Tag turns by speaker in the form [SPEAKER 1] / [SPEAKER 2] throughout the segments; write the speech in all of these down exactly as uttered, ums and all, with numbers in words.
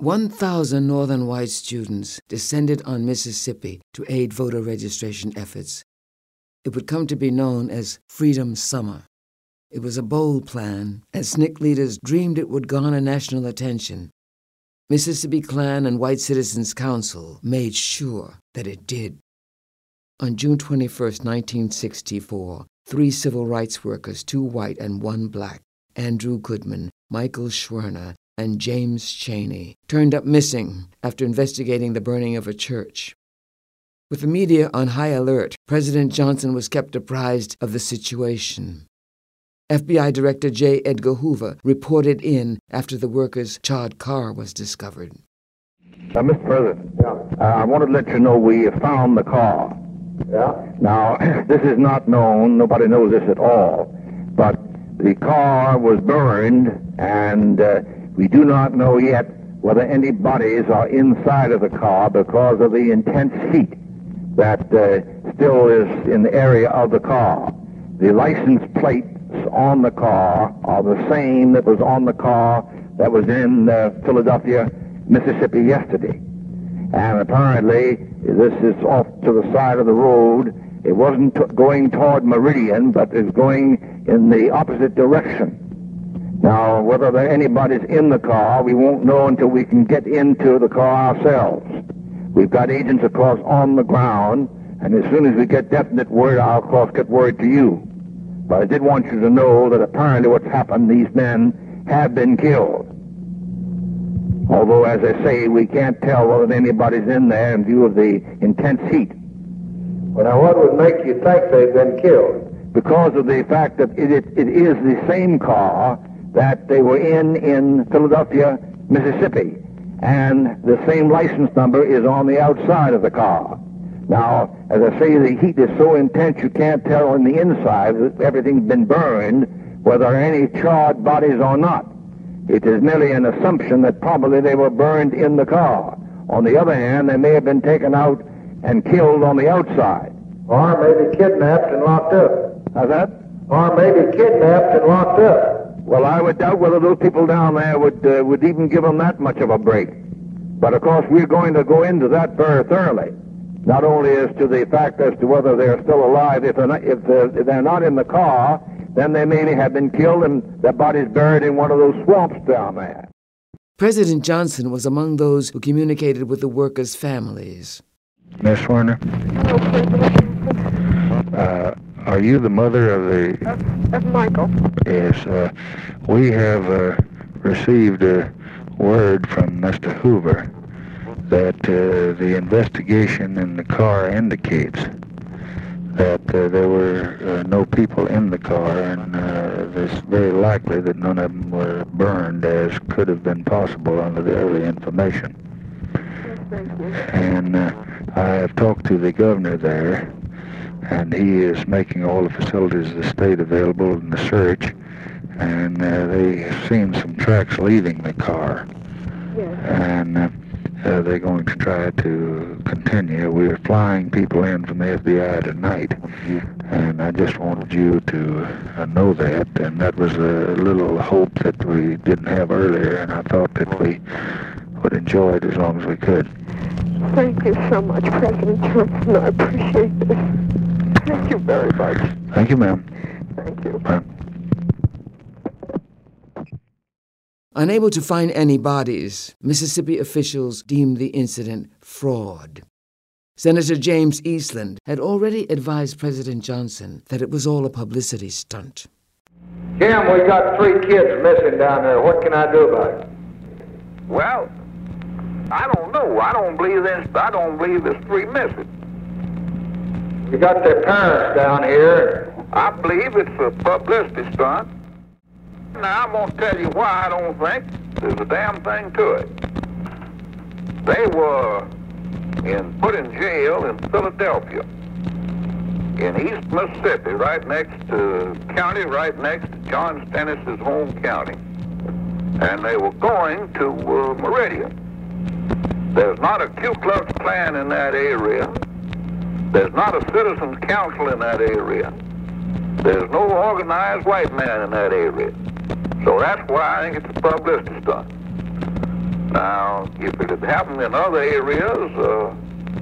[SPEAKER 1] one thousand Northern white students descended on Mississippi to aid voter registration efforts. It would come to be known as Freedom Summer. It was a bold plan, and S N C C leaders dreamed it would garner national attention. Mississippi Klan and White Citizens Council made sure that it did. On June twenty-first, nineteen sixty-four, three civil rights workers, two white and one black, Andrew Goodman, Michael Schwerner, and James Chaney, turned up missing after investigating the burning of a church. With the media on high alert, President Johnson was kept apprised of the situation. F B I Director J. Edgar Hoover reported in after the workers' charred car was discovered.
[SPEAKER 2] Uh, Mister President, yeah. uh, I wanted to let you know we found the car.
[SPEAKER 3] Yeah.
[SPEAKER 2] Now, this is not known, nobody knows this at all, but the car was burned, and uh, we do not know yet whether any bodies are inside of the car because of the intense heat that uh, still is in the area of the car. The license plates on the car are the same that was on the car that was in uh, Philadelphia, Mississippi yesterday. And apparently, this is off to the side of the road. It wasn't t- going toward Meridian, but is going in the opposite direction. Now, whether there anybody's in the car, we won't know until we can get into the car ourselves. We've got agents, of course, on the ground, and as soon as we get definite word, I'll, of course, get word to you. But I did want you to know that apparently what's happened, these men have been killed. Although, as I say, we can't tell whether anybody's in there in view of the intense heat.
[SPEAKER 3] Well, now, what would make you think they've been killed?
[SPEAKER 2] Because of the fact that it, it, it is the same car that they were in in Philadelphia, Mississippi. And the same license number is on the outside of the car. Now, as I say, the heat is so intense you can't tell on the inside that everything's been burned, whether there are any charred bodies or not. It is merely an assumption that probably they were burned in the car. On the other hand, they may have been taken out and killed on the outside.
[SPEAKER 3] Or maybe kidnapped and locked up.
[SPEAKER 2] How's that?
[SPEAKER 3] Or maybe kidnapped and locked up.
[SPEAKER 2] Well, I would doubt whether those people down there would uh, would even give them that much of a break. But, of course, we're going to go into that very thoroughly. Not only as to the fact as to whether they're still alive. If they're not, if they're, if they're not in the car, then they may have been killed and their bodies buried in one of those swamps down there.
[SPEAKER 1] President Johnson was among those who communicated with the workers' families.
[SPEAKER 4] Miss Werner?
[SPEAKER 5] Hello, President.
[SPEAKER 4] Uh, are you the mother of the...
[SPEAKER 5] Of, of Michael.
[SPEAKER 4] Yes. Uh, we have uh, received a word from Mister Hoover that uh, the investigation in the car indicates that uh, there were uh, no people in the car, and uh, it's very likely that none of them were burned, as could have been possible under the early information.
[SPEAKER 5] Thank you.
[SPEAKER 4] And uh, I have talked to the governor there, and he is making all the facilities of the state available in the search, and uh, they've seen some tracks leaving the car.
[SPEAKER 5] Yes.
[SPEAKER 4] And uh, uh, they're going to try to continue. We're flying people in from the F B I tonight, and I just wanted you to uh, know that, and that was a little hope that we didn't have earlier, and I thought that we would enjoy it as long as we could.
[SPEAKER 5] Thank you so much, President Johnson. I appreciate this. Thank you very much.
[SPEAKER 4] Thank you, ma'am.
[SPEAKER 5] Thank you.
[SPEAKER 4] Bye.
[SPEAKER 1] Unable to find any bodies, Mississippi officials deemed the incident fraud. Senator James Eastland had already advised President Johnson that it was all a publicity stunt.
[SPEAKER 3] Jim, we got three kids missing down there. What can I do about it?
[SPEAKER 6] Well, I don't know. I don't believe there's, I don't believe there's three missing.
[SPEAKER 3] You got their parents down here.
[SPEAKER 6] I believe it's a publicity stunt. Now, I'm going to tell you why I don't think there's a damn thing to it. They were in, put in jail in Philadelphia, in East Mississippi, right next to county, right next to John Stennis's home county. And they were going to uh, Meridian. There's not a Ku Klux Klan in that area. There's not a citizens council in that area. There's no organized white man in that area. So that's why I think it's a publicity stunt. Now, if it had happened in other areas, uh,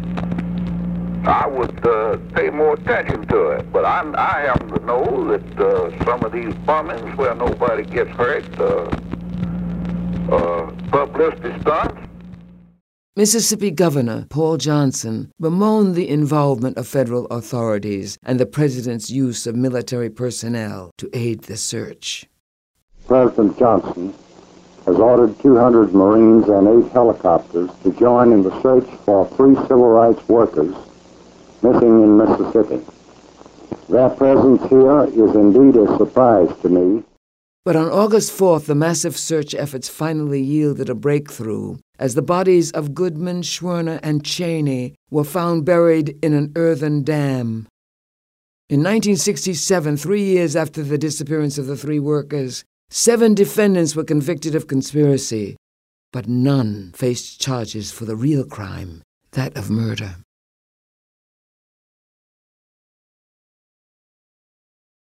[SPEAKER 6] I would uh, pay more attention to it. But I, I happen to know that uh, some of these bombings where nobody gets hurt, uh, uh, publicity stunts.
[SPEAKER 1] Mississippi Governor Paul Johnson bemoaned the involvement of federal authorities and the president's use of military personnel to aid the search.
[SPEAKER 7] President Johnson has ordered two hundred Marines and eight helicopters to join in the search for three civil rights workers missing in Mississippi. Their presence here is indeed a surprise to me.
[SPEAKER 1] But on August fourth, the massive search efforts finally yielded a breakthrough as the bodies of Goodman, Schwerner, and Cheney were found buried in an earthen dam. In nineteen sixty-seven, three years after the disappearance of the three workers, seven defendants were convicted of conspiracy, but none faced charges for the real crime, that of murder.